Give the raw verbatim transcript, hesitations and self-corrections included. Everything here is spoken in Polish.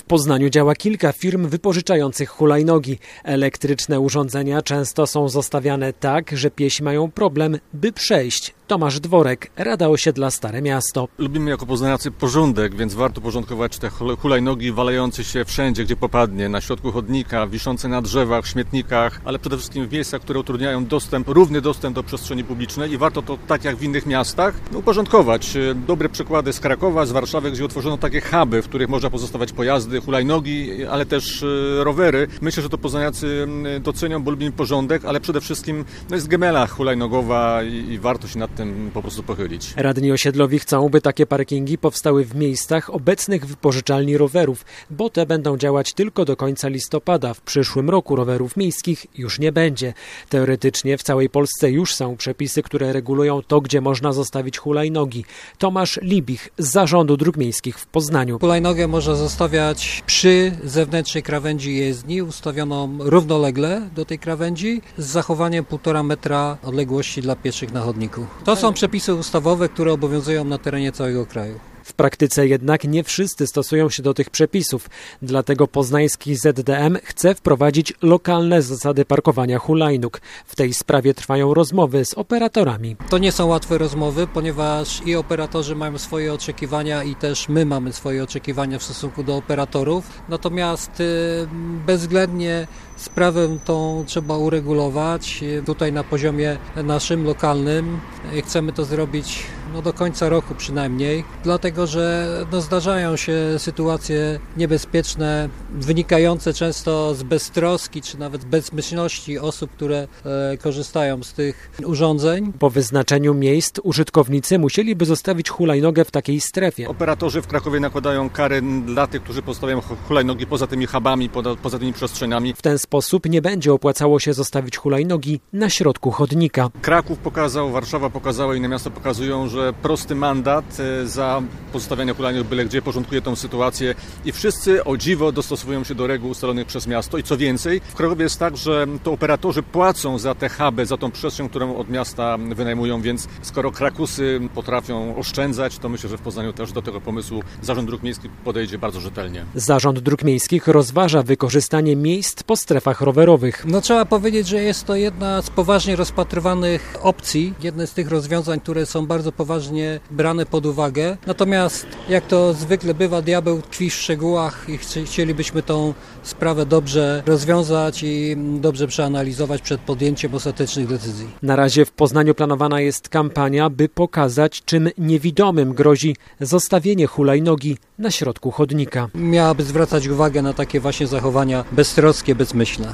Poznaniu działa kilka firm wypożyczających hulajnogi. Elektryczne urządzenia często są zostawiane tak, że piesi mają problem, by przejść. Tomasz Dworek, Rada Osiedla Stare Miasto. Lubimy jako poznaniacy porządek, więc warto porządkować te hulajnogi walające się wszędzie, gdzie popadnie, na środku chodnika, wiszące na drzewach, śmietnikach, ale przede wszystkim w miejscach, które utrudniają dostęp, równy dostęp do przestrzeni publicznej i warto to, tak jak w innych miastach, uporządkować. Dobre przykłady z Krakowa, z Warszawy, gdzie utworzono takie huby, w których można pozostawać pojazdy, hulajnogi, ale też rowery. Myślę, że to poznaniacy docenią, bo lubimy porządek, ale przede wszystkim no jest gemela hulajnogowa i, i warto się nad tym po prostu pochylić. Radni osiedlowi chcą, by takie parkingi powstały w miejscach obecnych wypożyczalni rowerów, bo te będą działać tylko do końca listopada. W przyszłym roku rowerów miejskich już nie będzie. Teoretycznie w całej Polsce już są przepisy, które regulują to, gdzie można zostawić hulajnogi. Tomasz Libich z Zarządu Dróg Miejskich w Poznaniu. Hulajnogę można zostawiać przy zewnętrznej krawędzi jezdni, ustawioną równolegle do tej krawędzi, z zachowaniem półtora metra odległości dla pieszych na chodniku. To są przepisy ustawowe, które obowiązują na terenie całego kraju. W praktyce jednak nie wszyscy stosują się do tych przepisów. Dlatego poznański Z D M chce wprowadzić lokalne zasady parkowania hulajnóg. W tej sprawie trwają rozmowy z operatorami. To nie są łatwe rozmowy, ponieważ i operatorzy mają swoje oczekiwania i też my mamy swoje oczekiwania w stosunku do operatorów. Natomiast bezwzględnie sprawę tą trzeba uregulować. Tutaj na poziomie naszym, lokalnym chcemy to zrobić no, do końca roku przynajmniej, dlatego że no, zdarzają się sytuacje niebezpieczne, wynikające często z beztroski czy nawet bezmyślności osób, które e, korzystają z tych urządzeń. Po wyznaczeniu miejsc użytkownicy musieliby zostawić hulajnogę w takiej strefie. Operatorzy w Krakowie nakładają kary dla tych, którzy pozostawiają hulajnogi poza tymi hubami, poza, poza tymi przestrzeniami. W ten sposób nie będzie opłacało się zostawić hulajnogi na środku chodnika. Kraków pokazał, Warszawa pokazała, inne miasta pokazują, że prosty mandat za pozostawianie hulajnóg byle gdzie porządkuje tą sytuację i wszyscy o dziwo dostosowują się do reguł ustalonych przez miasto. I co więcej, w Krakowie jest tak, że to operatorzy płacą za te huby, za tą przestrzeń, którą od miasta wynajmują, więc skoro Krakusy potrafią oszczędzać, to myślę, że w Poznaniu też do tego pomysłu Zarząd Dróg Miejskich podejdzie bardzo rzetelnie. Zarząd Dróg Miejskich rozważa wykorzystanie miejsc po strefach rowerowych. No trzeba powiedzieć, że jest to jedna z poważnie rozpatrywanych opcji, jedne z tych rozwiązań, które są bardzo poważnie brane pod uwagę. Natomiast jak to zwykle bywa, diabeł tkwi w szczegółach i chcielibyśmy tą sprawę dobrze rozwiązać i dobrze przeanalizować przed podjęciem ostatecznych decyzji. Na razie w Poznaniu planowana jest kampania, by pokazać, czym niewidomym grozi zostawienie hulajnogi na środku chodnika. Miałaby zwracać uwagę na takie właśnie zachowania beztroskie, bezmyślne.